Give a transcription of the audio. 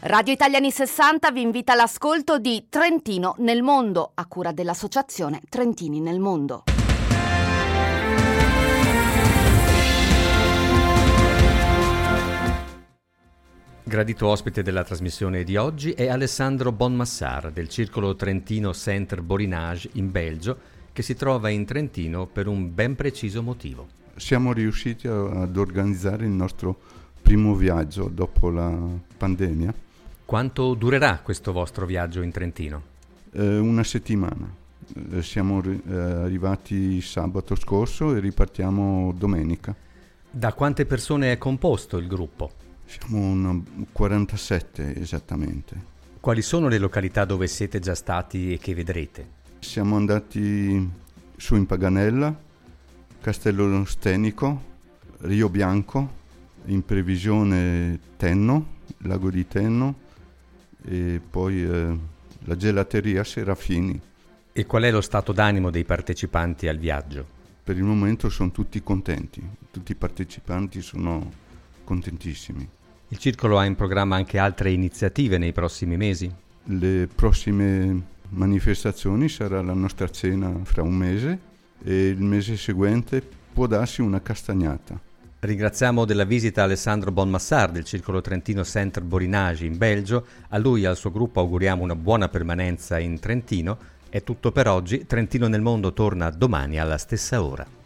Radio Italiani 60 vi invita all'ascolto di Trentino nel mondo, a cura dell'associazione Trentini nel mondo. Gradito ospite della trasmissione di oggi è Alessandro Bonmassar del Circolo Trentino Centre Borinage in Belgio, che si trova in Trentino per un ben preciso motivo. Siamo riusciti ad organizzare il nostro primo viaggio dopo la pandemia. Quanto durerà questo vostro viaggio in Trentino? Una settimana. Siamo arrivati sabato scorso e ripartiamo domenica. Da quante persone è composto il gruppo? Siamo 47 esattamente. Quali sono le località dove siete già stati e che vedrete? Siamo andati su in Paganella, Castello Stenico, Rio Bianco, in previsione Tenno, Lago di Tenno e poi la gelateria Serafini. E qual è lo stato d'animo dei partecipanti al viaggio? Per il momento sono tutti contenti, tutti i partecipanti sono contentissimi. Il circolo ha in programma anche altre iniziative nei prossimi mesi? Le prossime manifestazioni sarà la nostra cena fra un mese e il mese seguente può darsi una castagnata. Ringraziamo della visita Alessandro Bonmassar del Circolo Trentino Centre Borinage in Belgio. A lui e al suo gruppo auguriamo una buona permanenza in Trentino. È tutto per oggi. Trentino nel mondo torna domani alla stessa ora.